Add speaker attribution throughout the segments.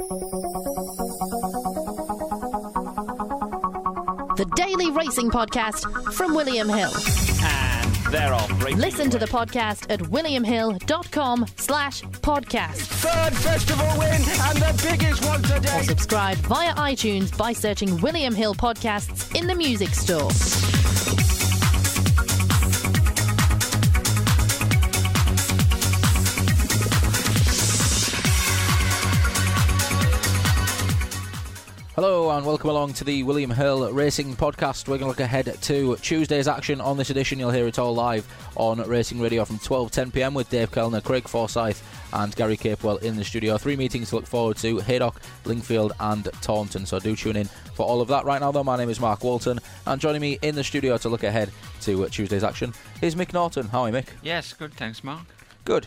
Speaker 1: The Daily Racing Podcast from William Hill.
Speaker 2: And they're off.
Speaker 1: Listen to the podcast at williamhill.com/podcast.
Speaker 2: Third festival win and the biggest one today.
Speaker 1: Or subscribe via iTunes by searching William Hill Podcasts in the music store.
Speaker 3: Hello and welcome along to the William Hill Racing Podcast. We're going to look ahead to Tuesday's action. On this edition, you'll hear it all live on Racing Radio from 12:10pm with Dave Kellner, Craig Forsyth and Gary Capewell in the studio. 3 meetings to look forward to: Haydock, Lingfield and Taunton. So do tune in for all of that. Right now though, my name is Mark Walton, and joining me in the studio to look ahead to Tuesday's action is Mick Norton. How are you, Mick?
Speaker 4: Yes, good, thanks, Mark.
Speaker 3: Good.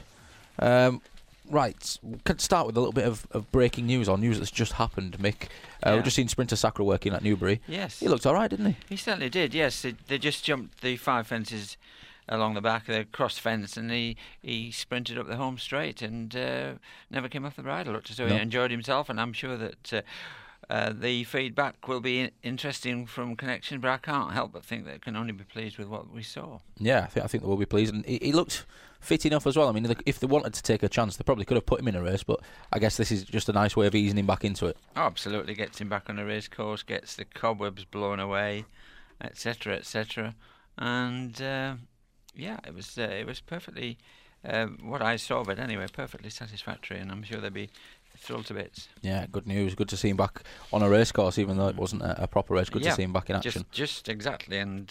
Speaker 3: Right, we can start with a little bit of breaking news, or news that's just happened, Mick. We've just seen Sprinter Sacre working at Newbury.
Speaker 4: Yes.
Speaker 3: He looked all right, didn't he?
Speaker 4: He certainly did, yes. They just jumped the 5 fences along the back of the cross fence, and he sprinted up the home straight and never came off the bridle. So he enjoyed himself, and I'm sure that the feedback will be interesting from Connection, but I can't help but think that I can only be pleased with what we saw.
Speaker 3: Yeah, I think they will be pleased. And he looked fit enough as well. I mean, if they wanted to take a chance, they probably could have put him in a race, but I guess this is just a nice way of easing him back into it.
Speaker 4: Oh, absolutely. Gets him back on a race course, gets the cobwebs blown away, etc., etc. And it was perfectly what I saw, but anyway, perfectly satisfactory, and I'm sure they'll be thrilled to bits.
Speaker 3: Yeah, good news. Good to see him back on a race course, even though it wasn't a proper race. Good to see him back in action.
Speaker 4: Just exactly, and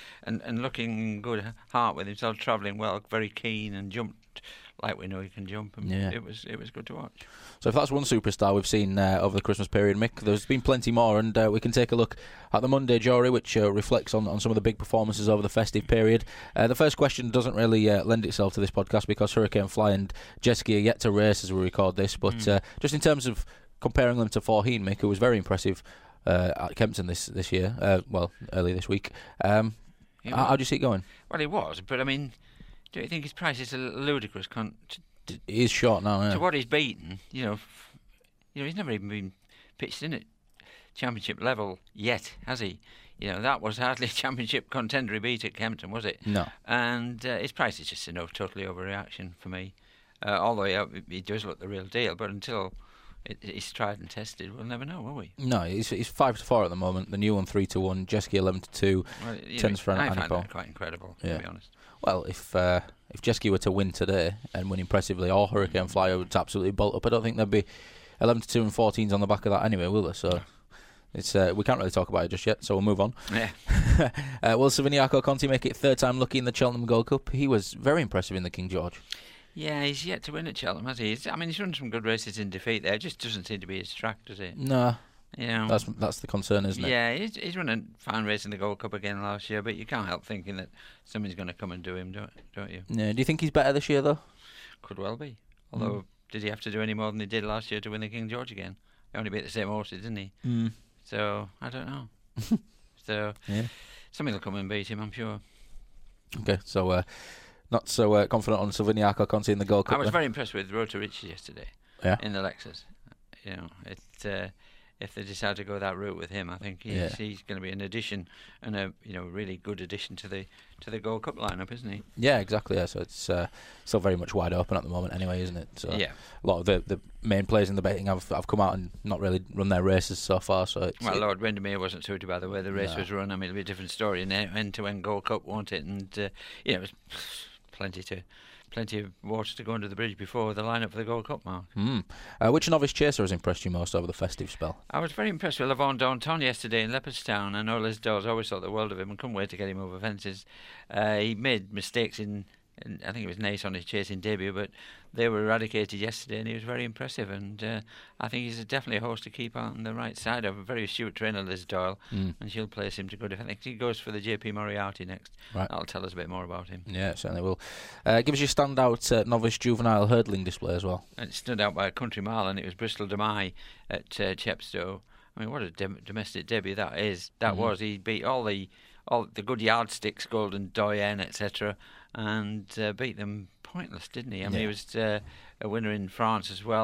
Speaker 4: looking good heart with himself, travelling well, very keen, and jumped like we know he can jump. And it was good to watch.
Speaker 3: So if that's one superstar we've seen over the Christmas period, Mick, there's been plenty more, and we can take a look at the Monday jury, which reflects on some of the big performances over the festive period. The first question doesn't really lend itself to this podcast because Hurricane Fly and Jet Ski are yet to race as we record this, but just in terms of comparing them to Forheen, Mick, who was very impressive at Kempton this year, early this week. How do you see it going?
Speaker 4: Well, he was, but I mean, do you think his price is a ludicrous?
Speaker 3: He is short now, yeah.
Speaker 4: To what he's beaten, he's never even been pitched in at championship level yet, has he? That was hardly a championship contender he beat at Kempton, was it?
Speaker 3: No.
Speaker 4: And his price is just totally overreaction for me. Although he does look the real deal, but until it's tried and tested, we'll never know, will we?
Speaker 3: No, he's 5-4 at the moment. The new one 3-1. Jet Ski 11-2.
Speaker 4: Well,
Speaker 3: 10s for
Speaker 4: I
Speaker 3: Annie
Speaker 4: find
Speaker 3: Paul.
Speaker 4: that quite incredible, to be honest.
Speaker 3: Well, if Jet Ski were to win today and win impressively, or Hurricane Fly would absolutely bolt up, I don't think there'd be 11-2 and 14s on the back of that anyway, will there? So it's we can't really talk about it just yet, so we'll move on.
Speaker 4: Yeah.
Speaker 3: Will Saviniaco Conti make it third time lucky in the Cheltenham Gold Cup? He was very impressive in the King George. Yeah,
Speaker 4: he's yet to win at Cheltenham, has he? He's run some good races in defeat there. It just doesn't seem to be his track, does it?
Speaker 3: No. That's the concern, isn't it?
Speaker 4: Yeah, he's run a fine race in the Gold Cup again last year, but you can't help thinking that somebody's going to come and do him, don't you?
Speaker 3: Yeah. Do you think he's better this year, though?
Speaker 4: Could well be. Although, did he have to do any more than he did last year to win the King George again? He only beat the same horses, didn't he? So, I don't know. Somebody will come and beat him, I'm sure.
Speaker 3: Okay, so not so confident on Saviniaco Conti in the Gold Cup.
Speaker 4: I was very impressed with Rota Ritchie yesterday in the Lexus. If they decide to go that route with him, I think he's going to be an addition, and a really good addition to the Gold Cup lineup, isn't he?
Speaker 3: Yeah, exactly. Yeah, so it's still very much wide open at the moment, anyway, isn't it? So a lot of the main players in the betting have come out and not really run their races so far. So
Speaker 4: Lord Windermere wasn't suited by the way the race was run. I mean, it'll be a different story in end-to-end Gold Cup, won't it? And it was plenty of water to go under the bridge before the lineup for the Gold Cup, Mark.
Speaker 3: Which novice chaser has impressed you most over the festive spell?
Speaker 4: I was very impressed with Lavon Danton yesterday in Leopardstown. I know Les Dawes always thought the world of him and couldn't wait to get him over fences. He made mistakes in I think it was Nace on his chasing debut, but they were eradicated yesterday, and he was very impressive. And I think he's definitely a horse to keep on the right side of. A very astute trainer, Liz Doyle, and she'll place him to good. I think he goes for the JP Moriarty next.
Speaker 3: Right.
Speaker 4: That'll tell us a bit more about him.
Speaker 3: Yeah, it certainly will. Give us your standout novice juvenile hurdling display as well.
Speaker 4: And it stood out by a country mile, and it was Bristol Demai at Chepstow. I mean, what a domestic debut that is. That was. He beat all the good yardsticks, Golden Doyen, etc., and beat them pointless, didn't he? I mean, he was a winner in France as well.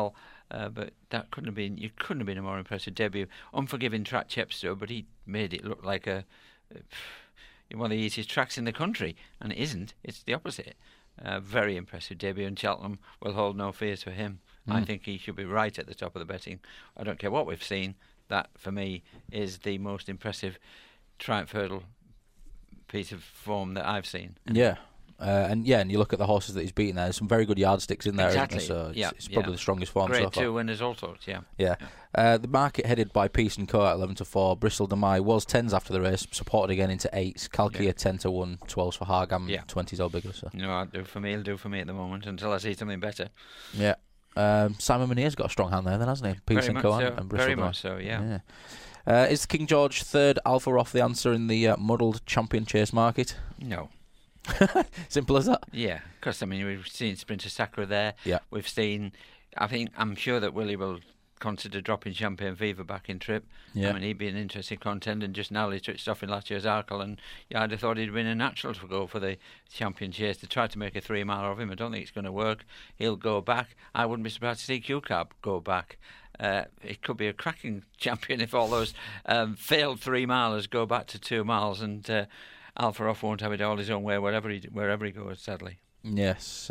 Speaker 4: But that couldn't have been. You couldn't have been a more impressive debut. Unforgiving track, Chepstow, but he made it look like one of the easiest tracks in the country, and it isn't. It's the opposite. Very impressive debut, and Cheltenham will hold no fears for him. I think he should be right at the top of the betting. I don't care what we've seen. That, for me, is the most impressive Triumph Hurdle piece of form that I've seen.
Speaker 3: Yeah. And you look at the horses that he's beaten there, there's some very good yardsticks in there,
Speaker 4: exactly.
Speaker 3: Isn't there? So it's probably the strongest form
Speaker 4: Grade
Speaker 3: so far.
Speaker 4: 2 winners, all sorts,
Speaker 3: Yeah. The market headed by Peace and Co at 11-4. Bristol de Mai was 10s after the race, supported again into 8s. Calkia 10-1, 12s for Hargam, 20s all bigger. So.
Speaker 4: No, it'll do for me at the moment until I see something better.
Speaker 3: Yeah. Simon Munir's got a strong hand there then, hasn't he? Peace and Co and Bristol
Speaker 4: Very
Speaker 3: de Mai.
Speaker 4: much so, yeah.
Speaker 3: Is the King George third Alpha Off the answer in the muddled champion chase market?
Speaker 4: No.
Speaker 3: Simple as that.
Speaker 4: Yeah, because we've seen Sprinter Sacre there.
Speaker 3: Yeah.
Speaker 4: We've seen. I'm sure that Willie will consider dropping Champagne Fever back in trip.
Speaker 3: Yeah.
Speaker 4: He'd be an interesting contender. And just now he touched off in last year's Arkle, and I'd have thought he'd been a natural to go for the champion chase to try to make a 3-mile of him. I don't think it's going to work. He'll go back. I wouldn't be surprised to see Q-Cab go back. It could be a cracking champion if all those failed 3-milers go back to 2 miles, and Alpha Off won't have it all his own way wherever he goes, sadly.
Speaker 3: Yes.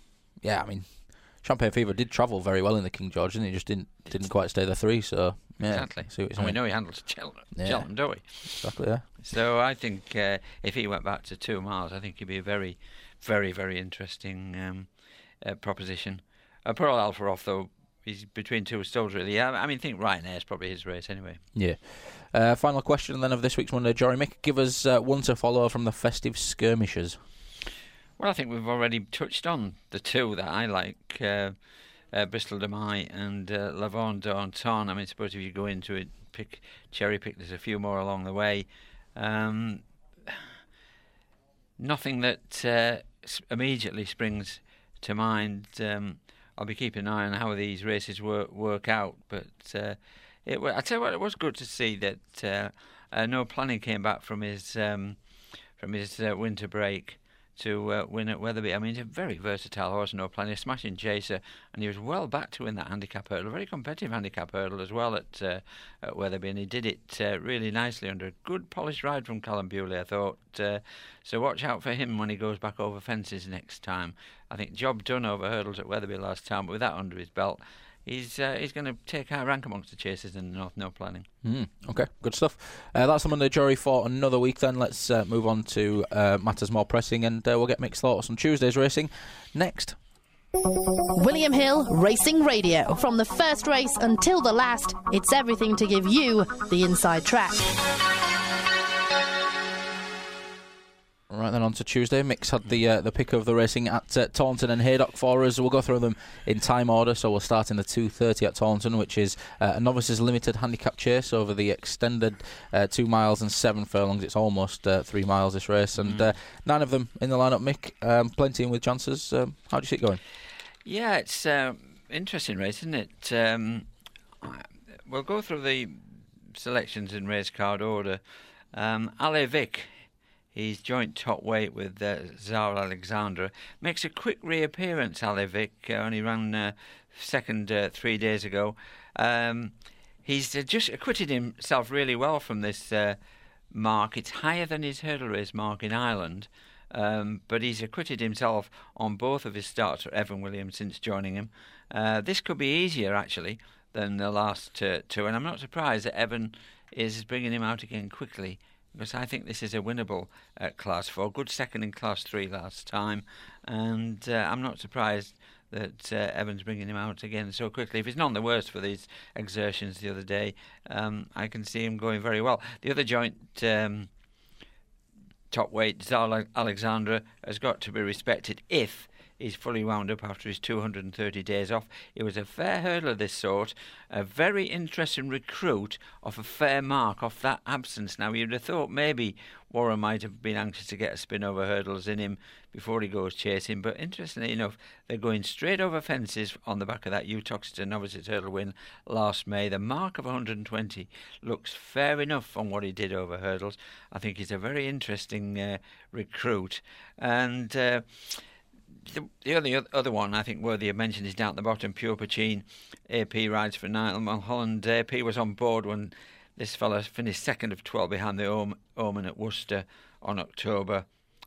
Speaker 3: Champagne Fever did travel very well in the King George, and he just didn't quite stay the 3. So
Speaker 4: exactly.
Speaker 3: And
Speaker 4: we know he handles Cheltenham, don't we?
Speaker 3: Exactly. Yeah.
Speaker 4: So I think if he went back to 2 miles, I think he'd be a very, very, very interesting proposition. Poor Alpha Off, though, he's between two stools, really. I think Ryanair's probably his race anyway.
Speaker 3: Yeah. Final question then of this week's Monday, Jory Mick. Give us one to follow from the festive skirmishers.
Speaker 4: Well, I think we've already touched on the two that I like, Bristol de Mai and Lavon d'Anton. I suppose if you go into it, cherry pick, there's a few more along the way. Nothing that immediately springs to mind. I'll be keeping an eye on how these races work out, but I tell you what, it was good to see that No Planning came back from his winter break to win at Wetherby. He's a very versatile horse, No Planning, a smashing chaser, and he was well back to win that handicap hurdle, a very competitive handicap hurdle as well at Wetherby, and he did it really nicely under a good polished ride from Callum Bewley, I thought. So watch out for him when he goes back over fences next time. I think job done over hurdles at Wetherby last time, but with that under his belt, he's going to take high rank amongst the chasers in the North, No Planning.
Speaker 3: Okay, good stuff. That's the Monday Jury for another week then. Let's move on to matters more pressing, and we'll get Mick's thoughts on Tuesday's racing next.
Speaker 1: William Hill Racing Radio. From the first race until the last, it's everything to give you the inside track.
Speaker 3: Right then, on to Tuesday. Mick's had the pick of the racing at Taunton and Haydock for us. We'll go through them in time order. So we'll start in the 2:30 at Taunton, which is a novices limited handicap chase over the extended 2 miles and 7 furlongs. It's almost 3 miles this race, and 9 of them in the lineup. Mick, plenty in with chances. How do you see it going? Yeah,
Speaker 4: it's interesting race, isn't it? We'll go through the selections in race card order. Ale Vic. He's joint top weight with Zara Alexandra. Makes a quick reappearance, Ale Vic. Only ran second 3 days ago. He's just acquitted himself really well from this mark. It's higher than his hurdle race mark in Ireland. But he's acquitted himself on both of his starts for Evan Williams since joining him. This could be easier, actually, than the last two. And I'm not surprised that Evan is bringing him out again quickly, because I think this is a winnable Class 4. Good second in Class 3 last time, and I'm not surprised that Evan's bringing him out again so quickly. If he's none the worse for these exertions the other day, I can see him going very well. The other joint top weight, Zara Alexandra, has got to be respected if he's fully wound up after his 230 days off. He was a fair hurdler, this sort, a very interesting recruit off a fair mark off that absence. Now, you'd have thought maybe Warren might have been anxious to get a spin over hurdles in him before he goes chasing, but interestingly enough, they're going straight over fences on the back of that Utoxeter novices hurdle win last May. The mark of 120 looks fair enough on what he did over hurdles. I think he's a very interesting recruit, and the only other one I think worthy of mention is down at the bottom, Pure Pachin. AP rides for Nigel Mulholland. AP was on board when this fella finished second of 12 behind the Omen at Worcester on October.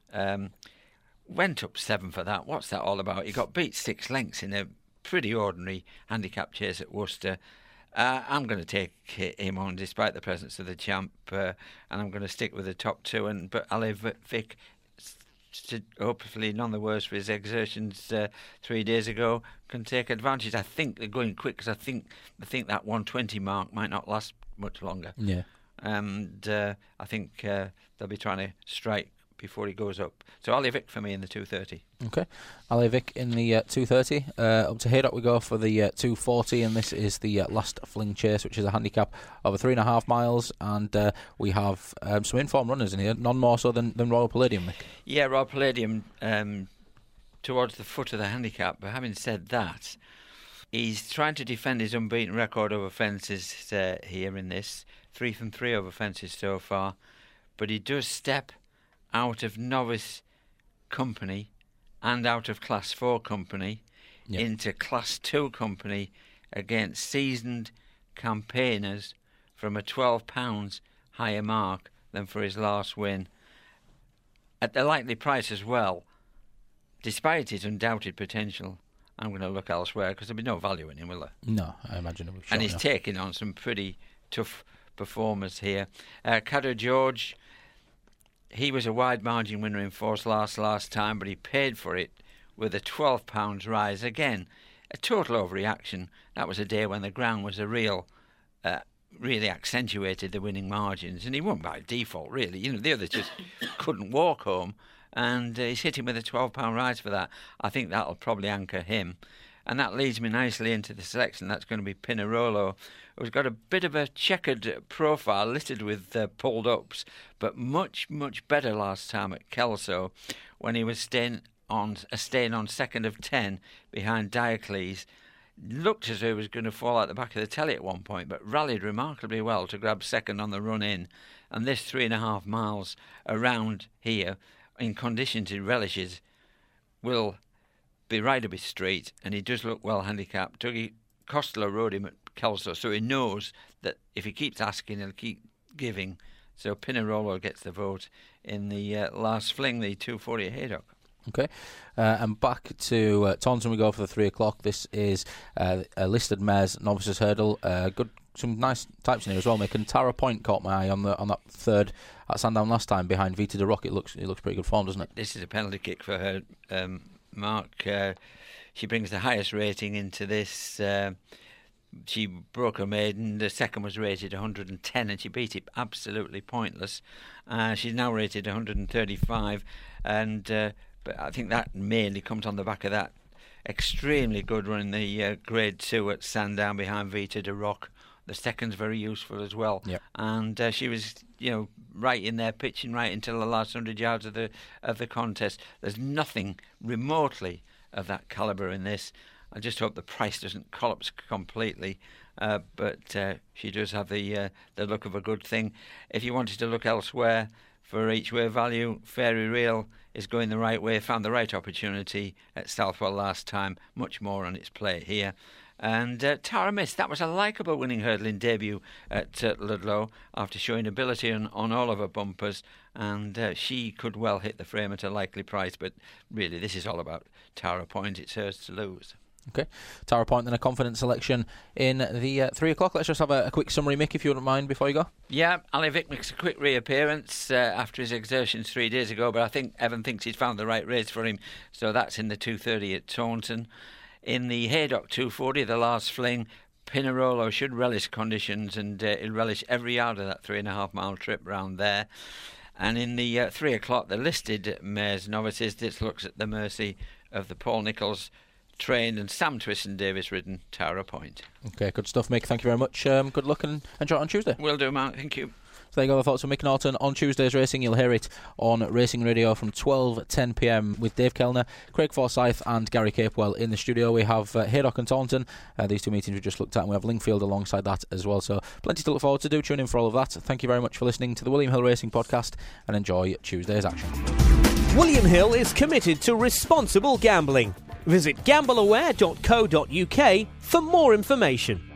Speaker 4: Went up 7 for that. What's that all about? He got beat 6 lengths in a pretty ordinary handicap chase at Worcester. I'm going to take him on despite the presence of the champ, and I'm going to stick with the top 2. But Ali Vic, hopefully none the worse for his exertions 3 days ago, can take advantage. I think they're going quick because I think that 120 mark might not last much longer. Yeah, and I think they'll be trying to strike before he goes up. So Ali Vic for me in the 2:30.
Speaker 3: Okay, Ali Vic in the 2:30. Up to Haydock we go for the 2:40, and this is the last fling chase, which is a handicap over 3.5 miles, and we have some informed runners in here, none more so than Royal Palladium, Nick.
Speaker 4: Yeah, Royal Palladium towards the foot of the handicap, but having said that, he's trying to defend his unbeaten record over fences here in this. 3 from 3 over fences so far, but he does step out of novice company and out of Class 4 company into Class 2 company against seasoned campaigners from a £12 higher mark than for his last win. At the likely price as well, despite his undoubted potential, I'm going to look elsewhere because there'll be no value in him, will there?
Speaker 3: No, I imagine it will be.
Speaker 4: And he's taking on some pretty tough performers here. Caddo George, he was a wide margin winner in Force last time, but he paid for it with a £12 rise. Again, a total overreaction. That was a day when the ground was really accentuated the winning margins, and he won by default, really. You know, the others just couldn't walk home, and he's hitting with a £12 rise for that. I think that'll probably anchor him. And that leads me nicely into the selection. That's going to be Pinerolo, who's got a bit of a checkered profile, littered with pulled ups, but much, much better last time at Kelso when he was staying on second of 10 behind Diocles. Looked as though he was going to fall out the back of the telly at one point, but rallied remarkably well to grab second on the run in. And this 3.5 miles around here, in conditions he relishes, will be Riderby Street, and he does look well handicapped. Dougie Costello rode him at Kelso, so he knows that if he keeps asking, he'll keep giving. So Pinerolo gets the vote in the last fling, the 2:40 at Haydock.
Speaker 3: Okay, and back to Taunton we go for the 3 o'clock. This is a listed mares novices hurdle. Some nice types in here as well. Making Tara Point caught my eye on that third at Sandown last time behind Vita de Rock. It looks pretty good form, doesn't it?
Speaker 4: This is a penalty kick for her, Mark. She brings the highest rating into this. She broke her maiden. The second was rated 110, and she beat it absolutely pointless. She's now rated 135, and but I think that mainly comes on the back of that extremely good run in the Grade 2 at Sandown behind Vita de Rock. The second's very useful as well. Yep. And she was, right in there, pitching right until the last 100 yards of the contest. There's nothing remotely of that calibre in this. I just hope the price doesn't collapse completely. But she does have the look of a good thing. If you wanted to look elsewhere for each way value, Fairy Real is going the right way, found the right opportunity at Southwell last time, much more on its plate here. And Tara Miss, that was a likeable winning hurdling debut at Ludlow after showing ability on all of her bumpers, and she could well hit the frame at a likely price, but really this is all about Tara Point. It's hers to lose.
Speaker 3: Okay, Tara Point, then a confident selection in the 3 o'clock. Let's just have a quick summary, Mick, if you wouldn't mind, before you go.
Speaker 4: Yeah, Ali Vic makes a quick reappearance after his exertions 3 days ago, but I think Evan thinks he's found the right race for him, so that's in the 2:30 at Taunton. In the Haydock 2:40, the last fling, Pinerolo should relish conditions, and he'll relish every yard of that 3.5 mile trip round there. And in the 3 o'clock, the listed mares novices, this looks at the mercy of the Paul Nicholls trained and Sam Twiston Davis ridden Tara Point.
Speaker 3: Okay, good stuff, Mick. Thank you very much. Good luck and enjoy it on Tuesday.
Speaker 4: Will do, Mark. Thank you.
Speaker 3: So there you go, the thoughts from Mick Norton on Tuesday's racing. You'll hear it on Racing Radio from 12:10 p.m. with Dave Kellner, Craig Forsyth and Gary Capewell in the studio. We have Haydock and Taunton, these two meetings we just looked at, and we have Lingfield alongside that as well. So plenty to look forward to. Do tune in for all of that. Thank you very much for listening to the William Hill Racing Podcast, and enjoy Tuesday's action.
Speaker 5: William Hill is committed to responsible gambling. Visit gambleaware.co.uk for more information.